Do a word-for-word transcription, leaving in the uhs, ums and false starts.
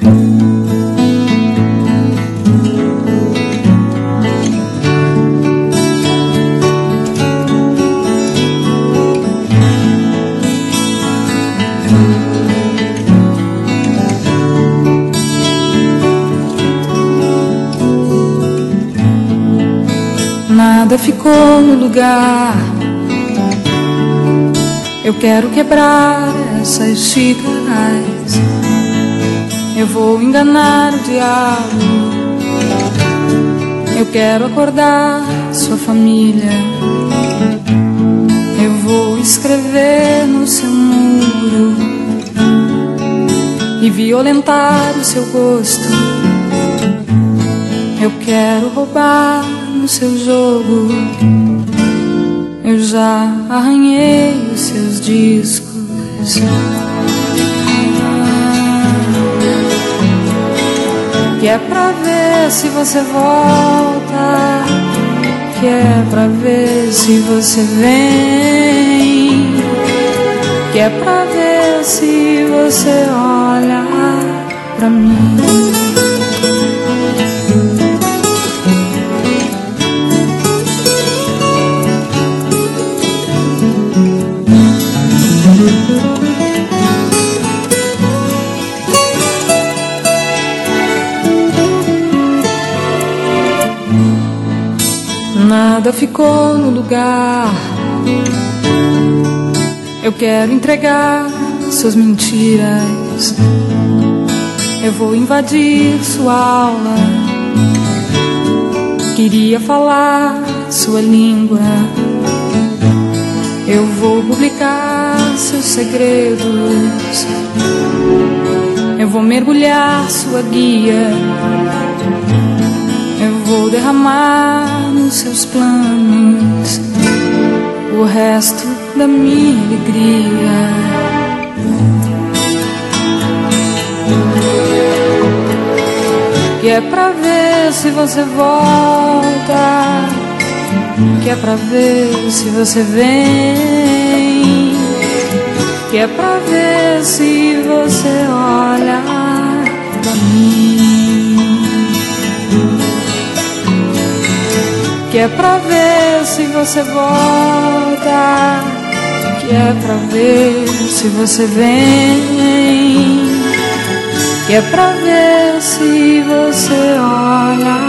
Nada ficou no lugar. Eu quero quebrar essas xícaras. Eu vou enganar o diabo. Eu quero acordar sua família. Eu vou escrever no seu muro e violentar o seu gosto. Eu quero roubar no seu jogo. Eu já arranhei os seus discos. Que é pra ver se você volta, que é pra ver se você vem, que é pra ver se você olha pra mim. Nada ficou no lugar. Eu quero entregar suas mentiras. Eu vou invadir sua aula. Queria falar sua língua. Eu vou publicar seus segredos. Eu vou mergulhar sua guia. Eu vou derramar nos seus planos o resto da minha alegria. Que é pra ver se você volta, que é pra ver se você vem, que é pra ver se você olha pra mim, que é pra ver se você volta, que é pra ver se você vem, que é pra ver se você olha